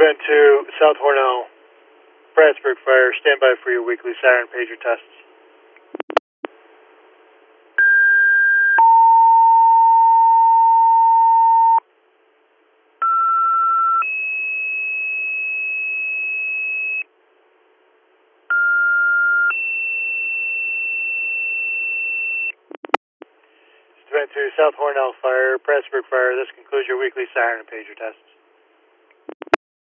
Event 2, South Hornell, Prattsburg Fire. Stand by for your weekly siren pager tests. Event 2, South Hornell Fire, Prattsburg Fire. This concludes your weekly siren and pager tests.